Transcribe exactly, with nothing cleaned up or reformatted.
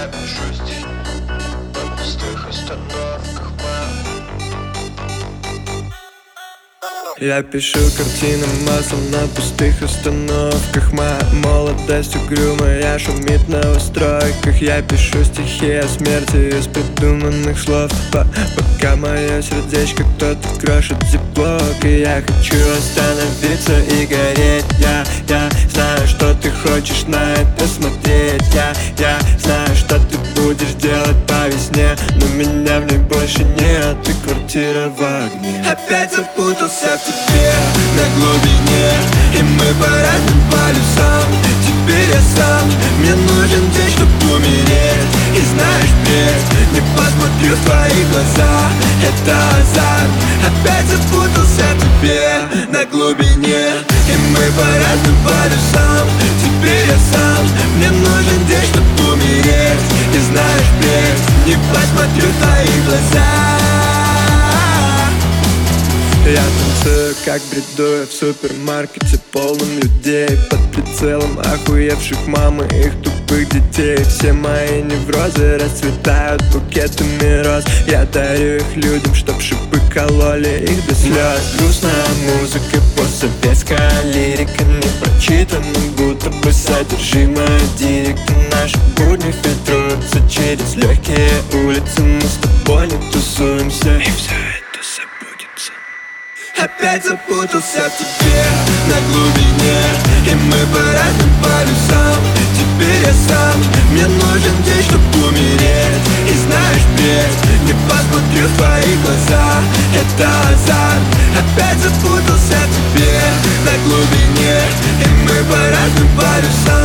Я пишу стихи на пустых остановках, мам. Я пишу картины маслом на пустых остановках. Моя молодость угрюмая шумит на стройках. Я пишу стихи о смерти из придуманных слов, По Пока мое сердечко кто-то крошит зиплок. И я хочу остановиться и гореть. Я, я знаю, что ты хочешь на это смотреть. Я, я знаю, что ты будешь делать по весне, но меня в ней больше нет, и квартира в огне. Опять запутался в тебе на глубине, и мы по разным полюсам. Теперь я сам, мне нужен день, чтоб умереть. И знаешь, бред, не посмотрю в твои глаза, это азарт. Опять запутался в тебе на глубине, и мы по разным полюсам. Теперь я сам, мне нужен день, чтоб умереть. И знаешь, бред, не посмотрю в твои глаза. Я танцую, как бредую в супермаркете, полном людей, под прицелом охуевших мам и их тупых детей. Все мои неврозы расцветают букетами роз. Я дарю их людям, чтоб шипы кололи их до слез. Грустная музыка, постсоветская лирика, не прочитана, будто бы содержимое директа. Наши будни фильтруются через легкие улицы. Мы с тобой не тусуемся, и все это забудется. Опять запутался в тебе на глубине, и мы по разным полюсам. Теперь я сам, мне нужен день, чтоб умереть. И знаешь, бред, не посмотрю в твои глаза, это азарт. Опять запутался в тебе на глубине, и мы по разным полюсам.